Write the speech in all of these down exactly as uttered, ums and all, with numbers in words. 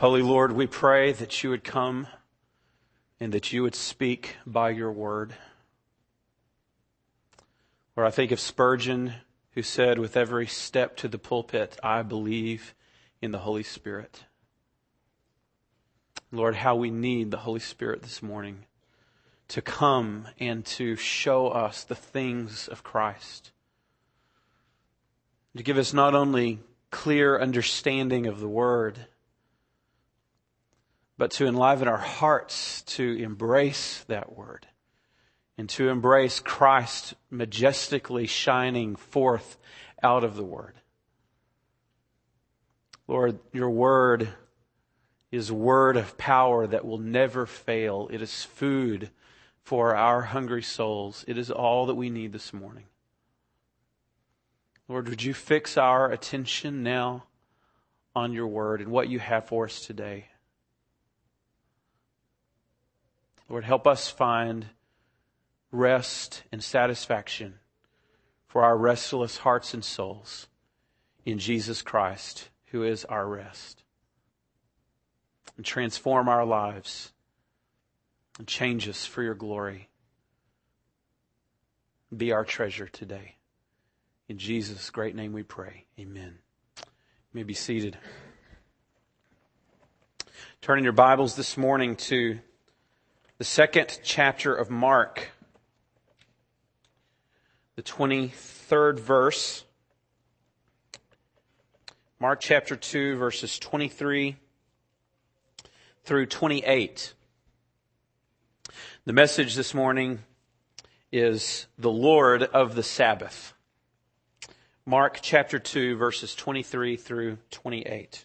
Holy Lord, we pray that you would come and that you would speak by your word. Or I think of Spurgeon, who said, with every step to the pulpit, I believe in the Holy Spirit. Lord, how we need the Holy Spirit this morning to come and to show us the things of Christ. To give us not only clear understanding of the word, but to enliven our hearts to embrace that word and to embrace Christ majestically shining forth out of the word. Lord, your word is a word of power that will never fail. It is food for our hungry souls. It is all that we need this morning. Lord, would you fix our attention now on your word and what you have for us today? Lord, help us find rest and satisfaction for our restless hearts and souls in Jesus Christ, who is our rest. And transform our lives and change us for your glory. Be our treasure today. In Jesus' great name we pray. Amen. You may be seated. Turn in your Bibles this morning to the second chapter of Mark, the twenty-third verse. Mark chapter two, verses twenty-three through twenty-eight. The message this morning is the Lord of the Sabbath. Mark chapter two, verses twenty-three through twenty-eight.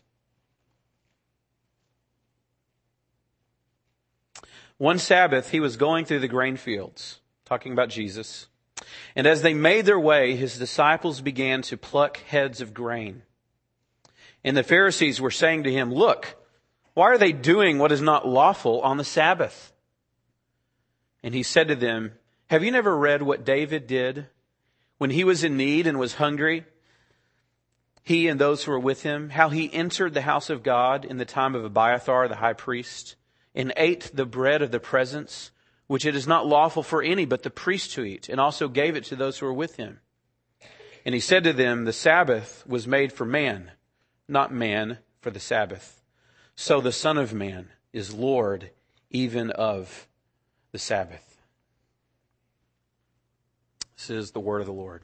One Sabbath, he was going through the grain fields, talking about Jesus. And as they made their way, his disciples began to pluck heads of grain. And the Pharisees were saying to him, "Look, why are they doing what is not lawful on the Sabbath?" And he said to them, "Have you never read what David did when he was in need and was hungry, he and those who were with him, how he entered the house of God in the time of Abiathar the high priest, and ate the bread of the presence, which it is not lawful for any but the priest to eat, and also gave it to those who were with him? And he said to them, the Sabbath was made for man, not man for the Sabbath. So the Son of Man is Lord even of the Sabbath." This is the word of the Lord.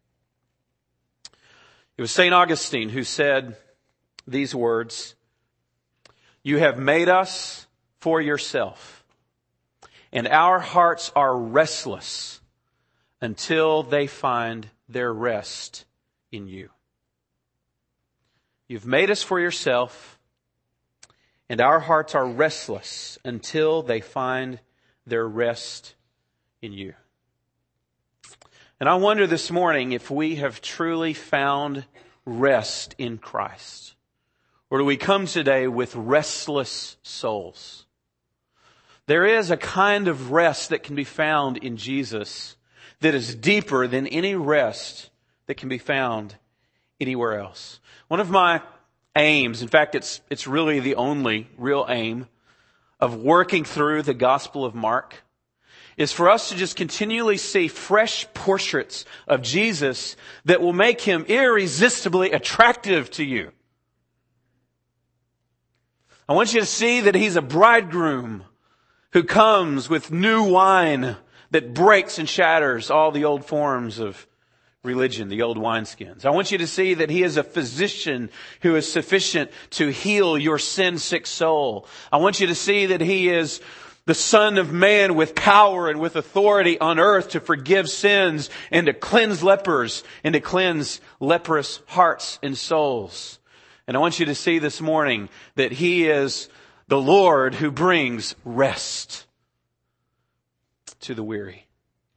It was Saint Augustine who said these words, "You have made us for yourself, and our hearts are restless until they find their rest in you." You've made us for yourself, and our hearts are restless until they find their rest in you. And I wonder this morning if we have truly found rest in Christ. Or do we come today with restless souls? There is a kind of rest that can be found in Jesus that is deeper than any rest that can be found anywhere else. One of my aims, in fact, it's it's really the only real aim of working through the Gospel of Mark, is for us to just continually see fresh portraits of Jesus that will make him irresistibly attractive to you. I want you to see that he's a bridegroom who comes with new wine that breaks and shatters all the old forms of religion, the old wineskins. I want you to see that he is a physician who is sufficient to heal your sin-sick soul. I want you to see that he is the Son of Man with power and with authority on earth to forgive sins and to cleanse lepers and to cleanse leprous hearts and souls. And I want you to see this morning that he is the Lord who brings rest to the weary.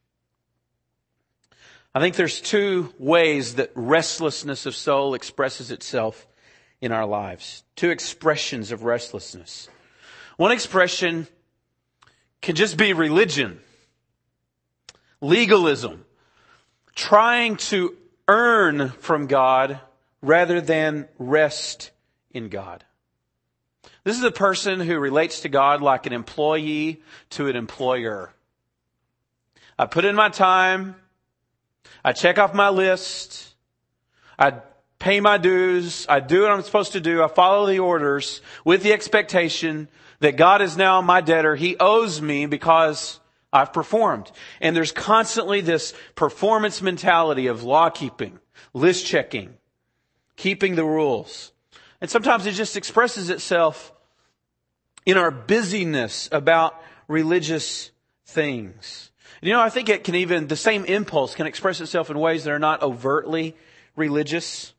I think there's two ways that restlessness of soul expresses itself in our lives. Two expressions of restlessness. One expression can just be religion, legalism, trying to earn from God rather than rest in God. This is a person who relates to God like an employee to an employer. I put in my time. I check off my list. I pay my dues. I do what I'm supposed to do. I follow the orders with the expectation that God is now my debtor. He owes me because I've performed. And there's constantly this performance mentality of law keeping, list checking, keeping the rules. And sometimes it just expresses itself in our busyness about religious things. You know, I think it can even, the same impulse can express itself in ways that are not overtly religious.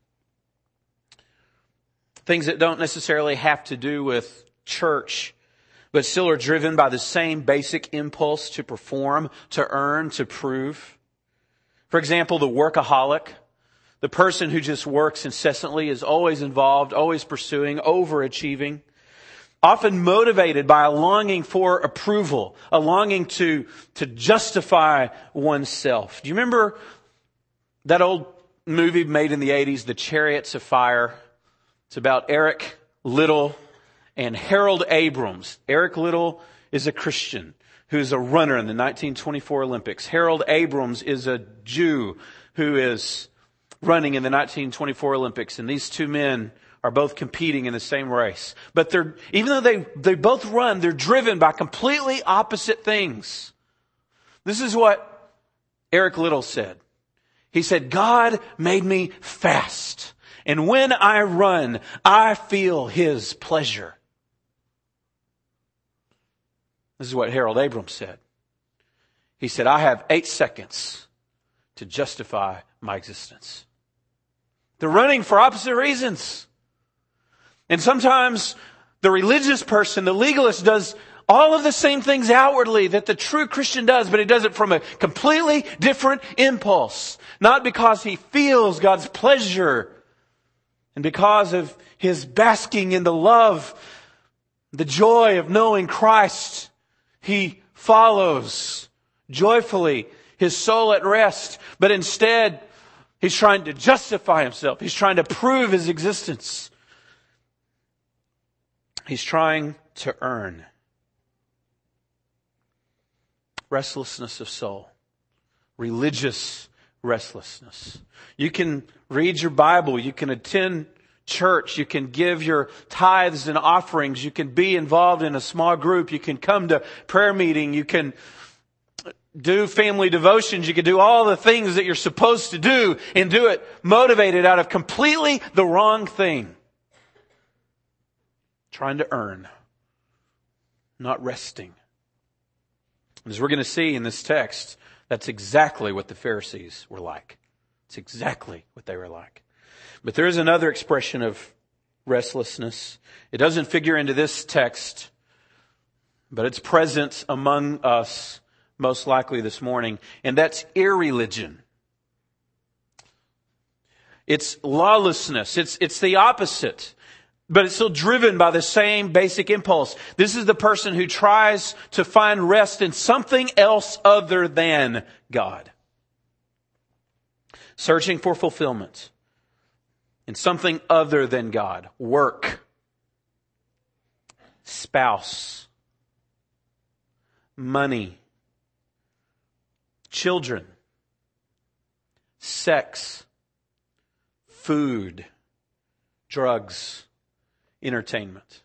Things that don't necessarily have to do with church, but still are driven by the same basic impulse to perform, to earn, to prove. For example, the workaholic, the person who just works incessantly, is always involved, always pursuing, overachieving, often motivated by a longing for approval, a longing to, to justify oneself. Do you remember that old movie made in the eighties, The Chariots of Fire? It's about Eric Liddell and Harold Abrams. Eric Liddell is a Christian who's a runner in the nineteen twenty-four Olympics. Harold Abrams is a Jew who is running in the nineteen twenty-four Olympics. And these two men are both competing in the same race. But they're, even though they, they both run, they're driven by completely opposite things. This is what Eric Liddell said. He said, God made me fast. And when I run, I feel His pleasure. This is what Harold Abrams said. He said, I have eight seconds to justify my existence. They're running for opposite reasons. And sometimes the religious person, the legalist, does all of the same things outwardly that the true Christian does, but he does it from a completely different impulse. Not because he feels God's pleasure and because of his basking in the love, the joy of knowing Christ. He follows joyfully, his soul at rest, but instead he's trying to justify himself. He's trying to prove his existence. He's trying to earn. Restlessness of soul. Religious restlessness. You can read your Bible. You can attend church. You can give your tithes and offerings. You can be involved in a small group. You can come to prayer meeting. You can do family devotions. You can do all the things that you're supposed to do and do it motivated out of completely the wrong thing. Trying to earn, not resting. As we're going to see in this text, that's exactly what the Pharisees were like. It's exactly what they were like. But there is another expression of restlessness. It doesn't figure into this text, but it's present among us most likely this morning, and that's irreligion. It's lawlessness. It's, it's the opposite. But it's still driven by the same basic impulse. This is the person who tries to find rest in something else other than God. Searching for fulfillment in something other than God. Work. Spouse. Money. Children. Sex. Food. Drugs. Entertainment.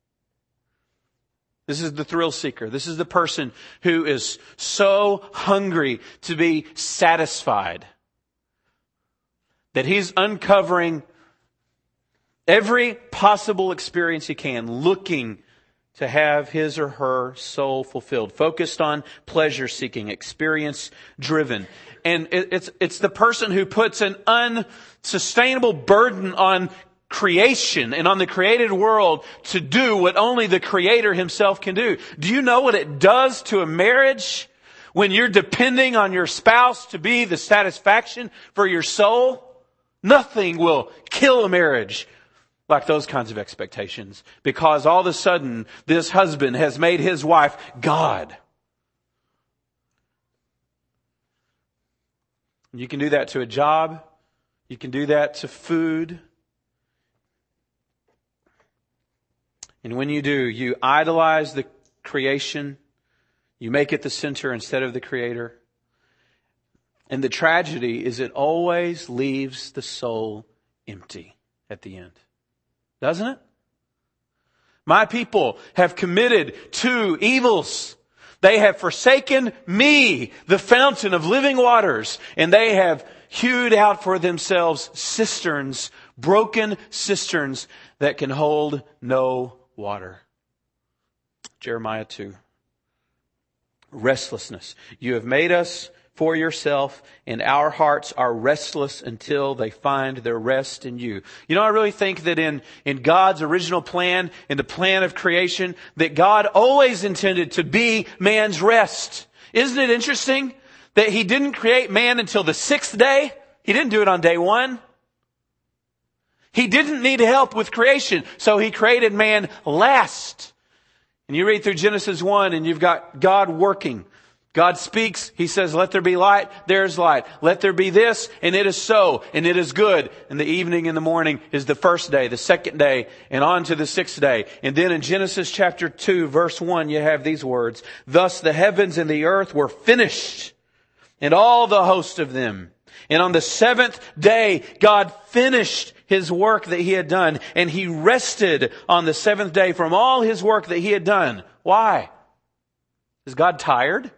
This is the thrill seeker. This is the person who is so hungry to be satisfied that he's uncovering every possible experience he can, looking to have his or her soul fulfilled, focused on pleasure seeking, experience driven. And it's, it's the person who puts an unsustainable burden on creation and on the created world to do what only the Creator Himself can do. Do you know what it does to a marriage when you're depending on your spouse to be the satisfaction for your soul? Nothing will kill a marriage like those kinds of expectations, because all of a sudden this husband has made his wife God. You can do that to a job. You can do that to food. And when you do, you idolize the creation. You make it the center instead of the Creator. And the tragedy is it always leaves the soul empty at the end. Doesn't it? My people have committed two evils. They have forsaken me, the fountain of living waters, and they have hewed out for themselves cisterns, broken cisterns that can hold no water. Jeremiah two. Restlessness. You have made us for yourself, and our hearts are restless until they find their rest in you. You know, I really think that in, in God's original plan, in the plan of creation, that God always intended to be man's rest. Isn't it interesting that He didn't create man until the sixth day? He didn't do it on day one. He didn't need help with creation, so He created man last. And you read through Genesis one and you've got God working. God speaks, He says, let there be light, there's light. Let there be this, and it is so, and it is good. And the evening and the morning is the first day, the second day, and on to the sixth day. And then in Genesis chapter two, verse one, you have these words, thus the heavens and the earth were finished, and all the host of them. And on the seventh day, God finished His work that He had done, and He rested on the seventh day from all His work that He had done. Why? Is God tired?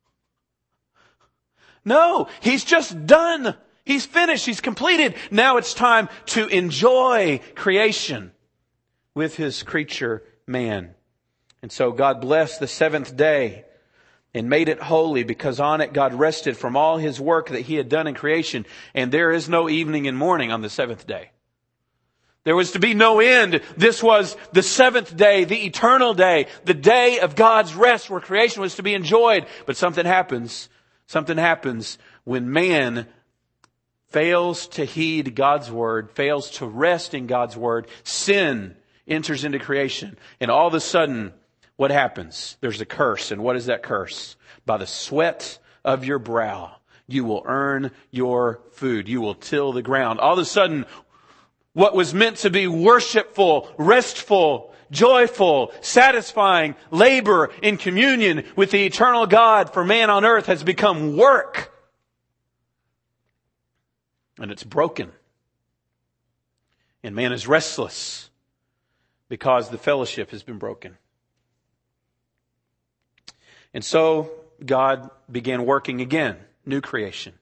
No, He's just done. He's finished. He's completed. Now it's time to enjoy creation with His creature, man. And so God blessed the seventh day and made it holy, because on it God rested from all His work that He had done in creation. And there is no evening and morning on the seventh day. There was to be no end. This was the seventh day, the eternal day, the day of God's rest where creation was to be enjoyed. But something happens. Something happens when man fails to heed God's word, fails to rest in God's word. Sin enters into creation. And all of a sudden, what happens? There's a curse. And what is that curse? By the sweat of your brow, you will earn your food. You will till the ground. All of a sudden, what was meant to be worshipful, restful, joyful, satisfying labor in communion with the eternal God for man on earth has become work. And it's broken. And man is restless because the fellowship has been broken. And so God began working again, new creation.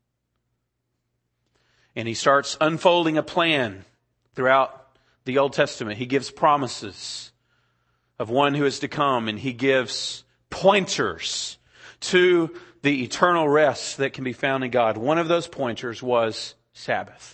And He starts unfolding a plan throughout the Old Testament. He gives promises of one who is to come, and He gives pointers to the eternal rest that can be found in God. One of those pointers was Sabbath.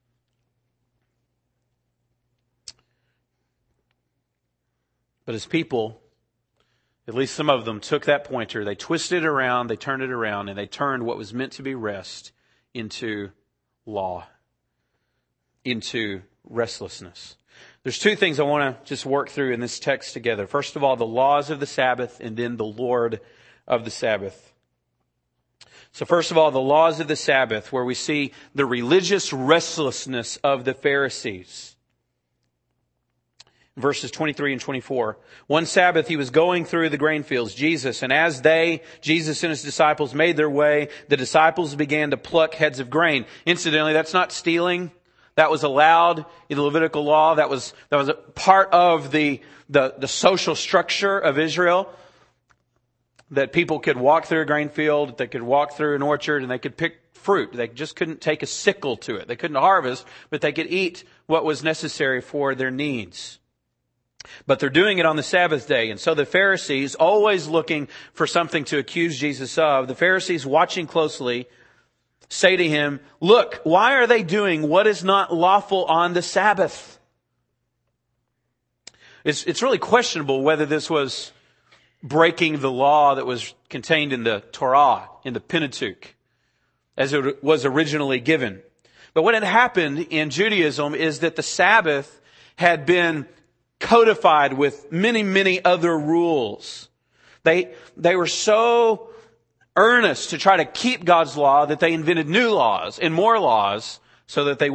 But His people, at least some of them, took that pointer, they twisted it around, they turned it around, and they turned what was meant to be rest into law, into restlessness. There's two things I want to just work through in this text together. First of all, the laws of the Sabbath, and then the Lord of the Sabbath. So first of all, the laws of the Sabbath, where we see the religious restlessness of the Pharisees. Verses twenty-three and twenty-four. One Sabbath He was going through the grain fields, Jesus, and as they, Jesus and His disciples, made their way, the disciples began to pluck heads of grain. Incidentally, that's not stealing. That was allowed in the Levitical law. That was, that was a part of the, the, the social structure of Israel. That people could walk through a grain field, they could walk through an orchard, and they could pick fruit. They just couldn't take a sickle to it. They couldn't harvest, but they could eat what was necessary for their needs. But they're doing it on the Sabbath day. And so the Pharisees, always looking for something to accuse Jesus of, the Pharisees watching closely, say to Him, look, why are they doing what is not lawful on the Sabbath? It's, it's really questionable whether this was breaking the law that was contained in the Torah, in the Pentateuch, as it was originally given. But what had happened in Judaism is that the Sabbath had been codified with many, many other rules. They, they were so earnest to try to keep God's law that they invented new laws and more laws so that they wouldn't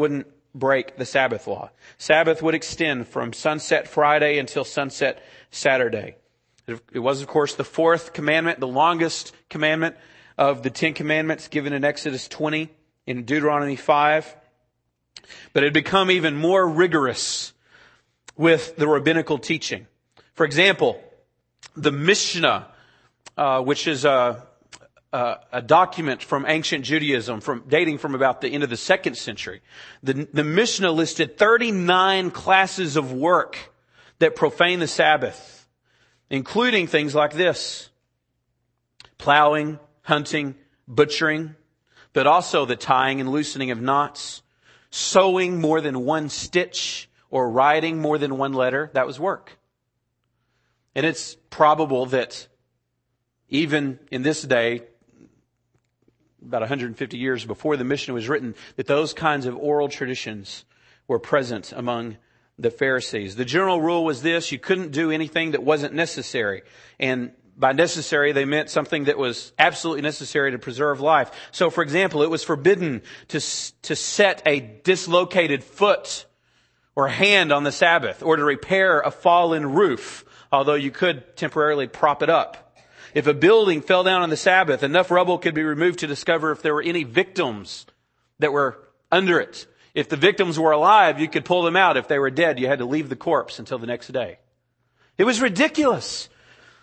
break the Sabbath law. Sabbath would extend from sunset Friday until sunset Saturday. It was, of course, the fourth commandment, the longest commandment of the Ten Commandments given in Exodus twenty, in Deuteronomy five. But it had become even more rigorous with the rabbinical teaching. For example, the Mishnah, uh, which is a, a, a document from ancient Judaism, from dating from about the end of the second century. The, the Mishnah listed thirty-nine classes of work that profane the Sabbath, including things like this: plowing, hunting, butchering, but also the tying and loosening of knots, sewing more than one stitch, or writing more than one letter. That was work. And it's probable that even in this day, about one hundred fifty years before the Mishnah was written, that those kinds of oral traditions were present among the Pharisees. The general rule was this: you couldn't do anything that wasn't necessary. And by necessary, they meant something that was absolutely necessary to preserve life. So, for example, it was forbidden to, to set a dislocated foot or hand on the Sabbath, or to repair a fallen roof, although you could temporarily prop it up. If a building fell down on the Sabbath, enough rubble could be removed to discover if there were any victims that were under it. If the victims were alive, you could pull them out. If they were dead, you had to leave the corpse until the next day. It was ridiculous.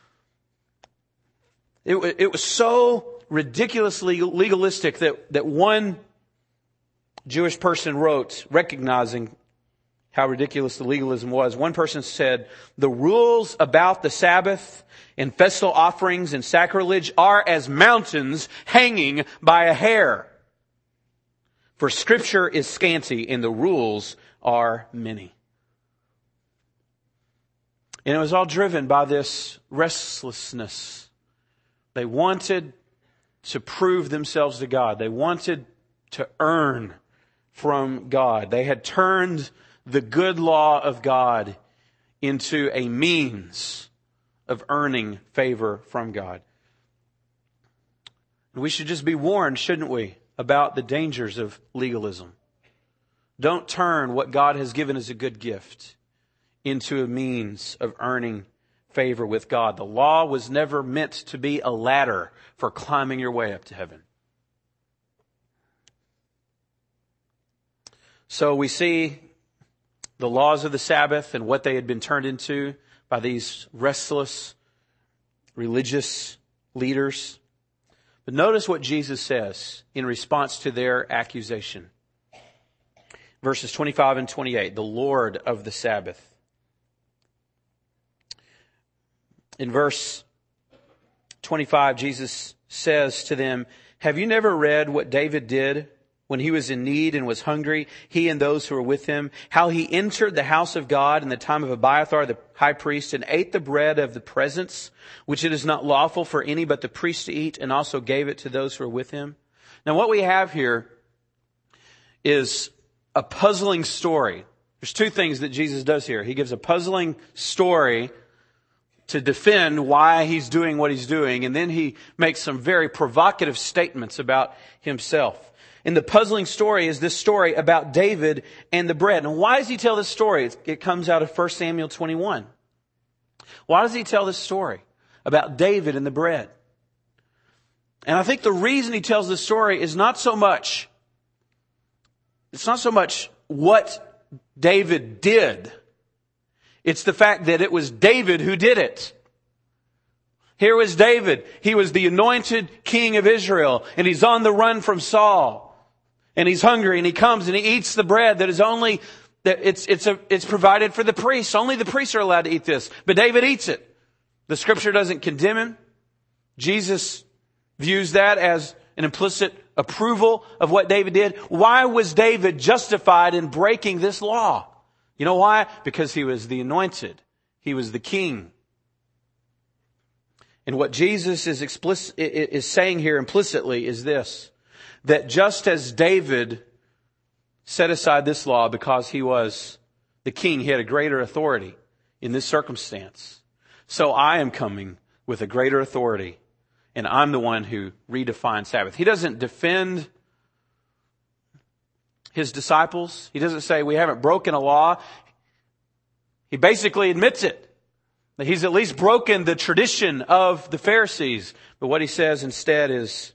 It, it was so ridiculously legalistic that, that one Jewish person wrote, recognizing how ridiculous the legalism was. One person said, "The rules about the Sabbath and festal offerings and sacrilege are as mountains hanging by a hair. For Scripture is scanty and the rules are many." And it was all driven by this restlessness. They wanted to prove themselves to God. They wanted to earn from God. They had turned the good law of God into a means of earning favor from God. And we should just be warned, shouldn't we, about the dangers of legalism. Don't turn what God has given as a good gift into a means of earning favor with God. The law was never meant to be a ladder for climbing your way up to heaven. So we see the laws of the Sabbath and what they had been turned into by these restless religious leaders. But notice what Jesus says in response to their accusation. Verses twenty-five and twenty-eight, the Lord of the Sabbath. In verse twenty-five, Jesus says to them, "Have you never read what David did when he was in need and was hungry, he and those who were with him, how he entered the house of God in the time of Abiathar the high priest and ate the bread of the presence, which it is not lawful for any but the priest to eat, and also gave it to those who were with him?" Now what we have here is a puzzling story. There's two things that Jesus does here. He gives a puzzling story to defend why he's doing what he's doing, and then he makes some very provocative statements about himself. And the puzzling story is this story about David and the bread. And why does he tell this story? It comes out of First Samuel twenty-one. Why does he tell this story about David and the bread? And I think the reason he tells this story is not so much, it's not so much what David did. It's the fact that it was David who did it. Here was David. He was the anointed king of Israel, and he's on the run from Saul. And he's hungry, and he comes and he eats the bread that is only, that it's, it's, a, it's provided for the priests. Only the priests are allowed to eat this. But David eats it. The Scripture doesn't condemn him. Jesus views that as an implicit approval of what David did. Why was David justified in breaking this law? You know why? Because he was the anointed. He was the king. And what Jesus is explicit, is saying here implicitly is this: that just as David set aside this law because he was the king, he had a greater authority in this circumstance, so I am coming with a greater authority, and I'm the one who redefines Sabbath. He doesn't defend his disciples. He doesn't say we haven't broken a law. He basically admits it. That he's at least broken the tradition of the Pharisees. But what he says instead is,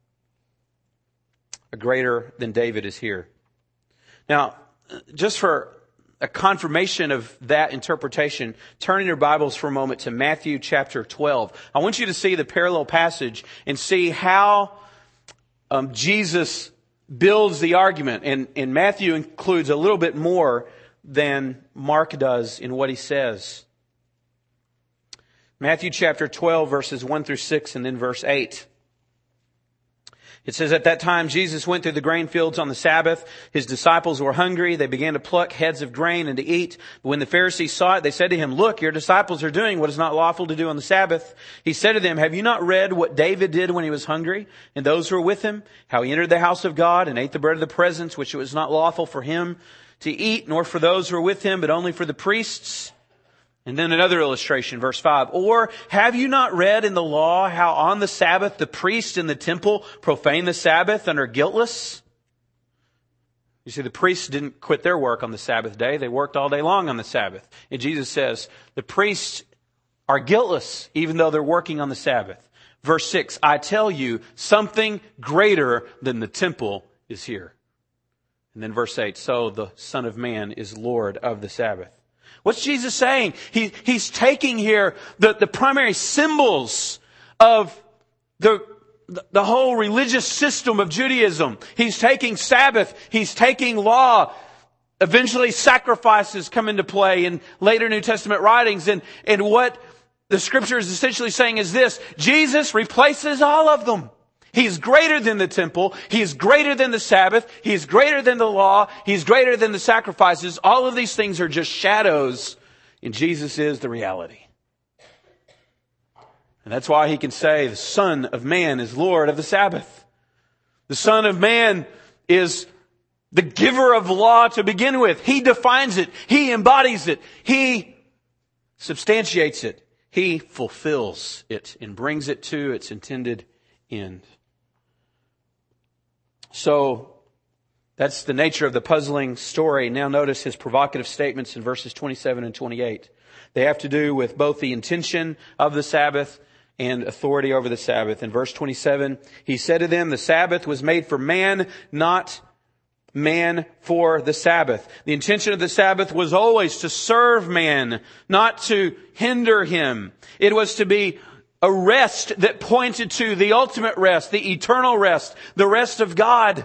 a greater than David is here. Now, just for a confirmation of that interpretation, turn in your Bibles for a moment to Matthew chapter twelve. I want you to see the parallel passage and see how um, Jesus builds the argument. And, and Matthew includes a little bit more than Mark does in what he says. Matthew chapter twelve, verses one through six, and then verse eight. It says, at that time Jesus went through the grain fields on the Sabbath. His disciples were hungry. They began to pluck heads of grain and to eat. But when the Pharisees saw it, they said to him, look, your disciples are doing what is not lawful to do on the Sabbath. He said to them, have you not read what David did when he was hungry, and those who were with him? How he entered the house of God and ate the bread of the presence, which it was not lawful for him to eat, nor for those who were with him, but only for the priests. And then another illustration, verse five. Or have you not read in the law how on the Sabbath the priests in the temple profane the Sabbath and are guiltless? You see, the priests didn't quit their work on the Sabbath day. They worked all day long on the Sabbath. And Jesus says, the priests are guiltless even though they're working on the Sabbath. Verse six, I tell you, something greater than the temple is here. And then verse eight, so the Son of Man is Lord of the Sabbath. What's Jesus saying? He, he's taking here the, the primary symbols of the, the whole religious system of Judaism. He's taking Sabbath. He's taking law. Eventually sacrifices come into play in later New Testament writings. And, and what the Scripture is essentially saying is this: Jesus replaces all of them. He's greater than the temple. He's greater than the Sabbath. He's greater than the law. He's greater than the sacrifices. All of these things are just shadows, and Jesus is the reality. And that's why he can say the Son of Man is Lord of the Sabbath. The Son of Man is the giver of law to begin with. He defines it. He embodies it. He substantiates it. He fulfills it and brings it to its intended end. So, that's the nature of the puzzling story. Now notice his provocative statements in verses twenty-seven and twenty-eight. They have to do with both the intention of the Sabbath and authority over the Sabbath. In verse twenty-seven, he said to them, the Sabbath was made for man, not man for the Sabbath. The intention of the Sabbath was always to serve man, not to hinder him. It was to be a rest that pointed to the ultimate rest, the eternal rest, the rest of God.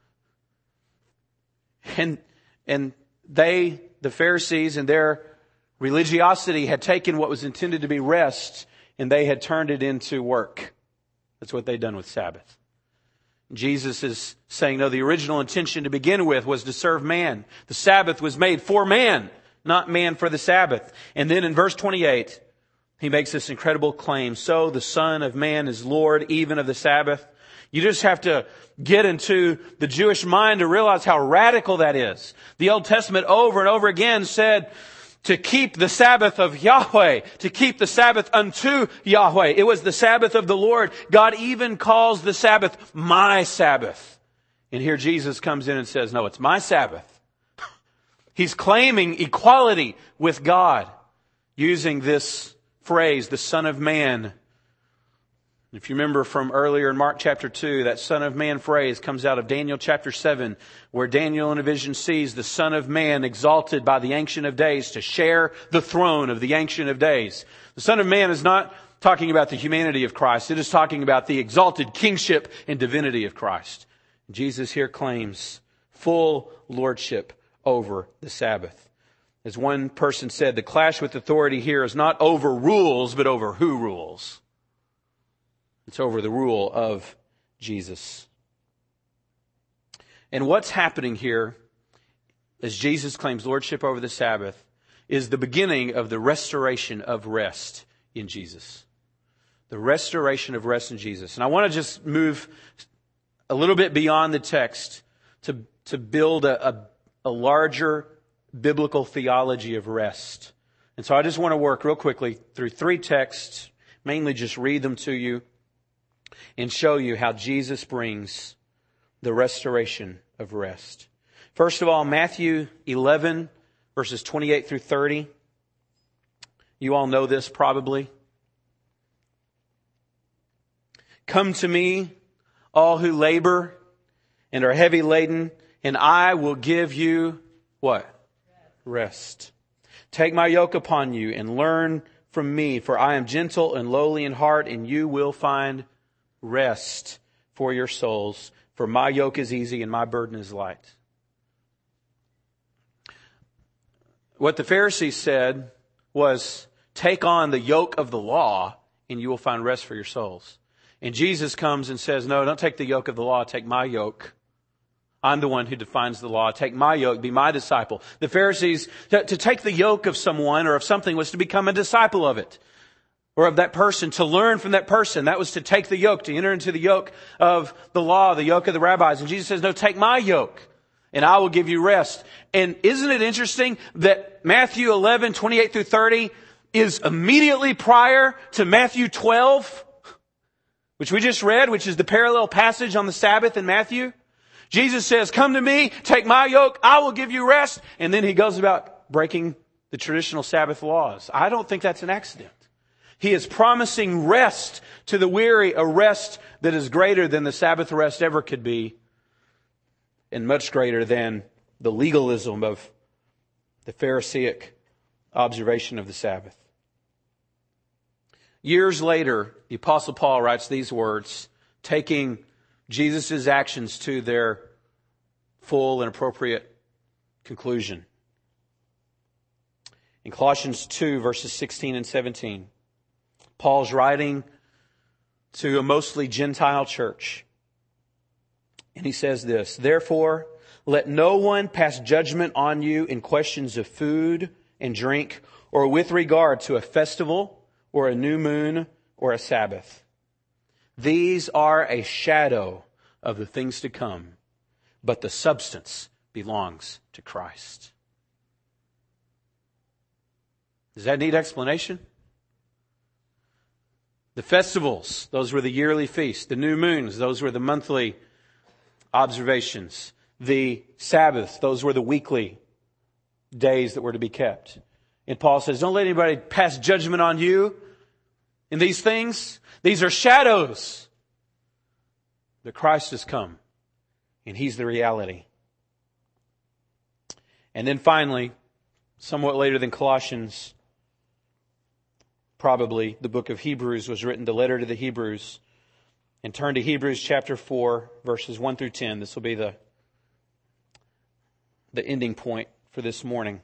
And, and they, the Pharisees, and their religiosity had taken what was intended to be rest, and they had turned it into work. That's what they'd done with Sabbath. Jesus is saying, no, the original intention to begin with was to serve man. The Sabbath was made for man, not man for the Sabbath. And then in verse twenty-eight, he makes this incredible claim. So the Son of Man is Lord even of the Sabbath. You just have to get into the Jewish mind to realize how radical that is. The Old Testament over and over again said to keep the Sabbath of Yahweh, to keep the Sabbath unto Yahweh. It was the Sabbath of the Lord. God even calls the Sabbath my Sabbath. And here Jesus comes in and says, no, it's my Sabbath. He's claiming equality with God using this phrase, the Son of Man. If you remember from earlier in Mark chapter two, that Son of Man phrase comes out of Daniel chapter seven, where Daniel in a vision sees the Son of Man exalted by the Ancient of Days to share the throne of the Ancient of Days. The Son of Man is not talking about the humanity of Christ. It is talking about the exalted kingship and divinity of Christ. Jesus here claims full lordship over the Sabbath. As one person said, the clash with authority here is not over rules, but over who rules. It's over the rule of Jesus. And what's happening here, as Jesus claims lordship over the Sabbath, is the beginning of the restoration of rest in Jesus. The restoration of rest in Jesus. And I want to just move a little bit beyond the text to, to build a, a, a larger biblical theology of rest. And so I just want to work real quickly through three texts, mainly just read them to you and show you how Jesus brings the restoration of rest. First of all, Matthew eleven, verses twenty-eight through thirty. You all know this probably. Come to me, all who labor and are heavy laden, and I will give you what? Rest. Take my yoke upon you and learn from me, for I am gentle and lowly in heart, and you will find rest for your souls. For my yoke is easy and my burden is light. What the Pharisees said was, take on the yoke of the law and you will find rest for your souls. And Jesus comes and says, no, don't take the yoke of the law, take my yoke. I'm the one who defines the law. Take my yoke, be my disciple. The Pharisees, to, to take the yoke of someone or of something was to become a disciple of it. Or of that person, to learn from that person. That was to take the yoke, to enter into the yoke of the law, the yoke of the rabbis. And Jesus says, no, take my yoke and I will give you rest. And isn't it interesting that Matthew eleven, twenty-eight through thirty is immediately prior to Matthew twelve, which we just read, which is the parallel passage on the Sabbath in Matthew? Jesus says, come to me, take my yoke, I will give you rest. And then he goes about breaking the traditional Sabbath laws. I don't think that's an accident. He is promising rest to the weary, a rest that is greater than the Sabbath rest ever could be, and much greater than the legalism of the Pharisaic observation of the Sabbath. Years later, the Apostle Paul writes these words, taking Jesus' actions to their full and appropriate conclusion. In Colossians two, verses sixteen and seventeen, Paul's writing to a mostly Gentile church. And he says this, therefore, let no one pass judgment on you in questions of food and drink, or with regard to a festival, or a new moon, or a Sabbath. These are a shadow of the things to come, but the substance belongs to Christ. Does that need explanation? The festivals, those were the yearly feasts. The new moons, those were the monthly observations. The Sabbaths, those were the weekly days that were to be kept. And Paul says, don't let anybody pass judgment on you in these things. These are shadows that Christ has come, and He's the reality. And then finally, somewhat later than Colossians, probably the book of Hebrews was written, the letter to the Hebrews. And turn to Hebrews chapter four, verses one through ten. This will be the, the ending point for this morning,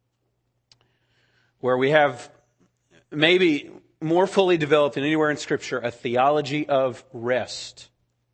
where we have maybe more fully developed than anywhere in Scripture a theology of rest.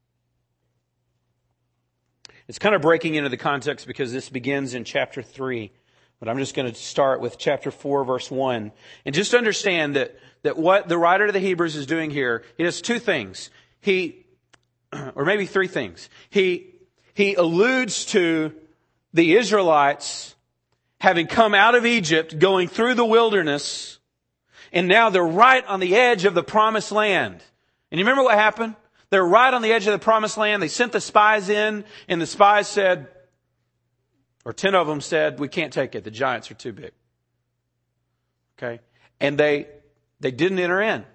It's kind of breaking into the context because this begins in chapter three. But I'm just going to start with chapter four, verse one. And just understand that, that what the writer of the Hebrews is doing here, he does two things. He, or maybe three things. He, he alludes to the Israelites having come out of Egypt, going through the wilderness, and now they're right on the edge of the promised land. And you remember what happened? They're right on the edge of the promised land. They sent the spies in, and the spies said, or ten of them said, we can't take it. The giants are too big. Okay? And they, they didn't enter in.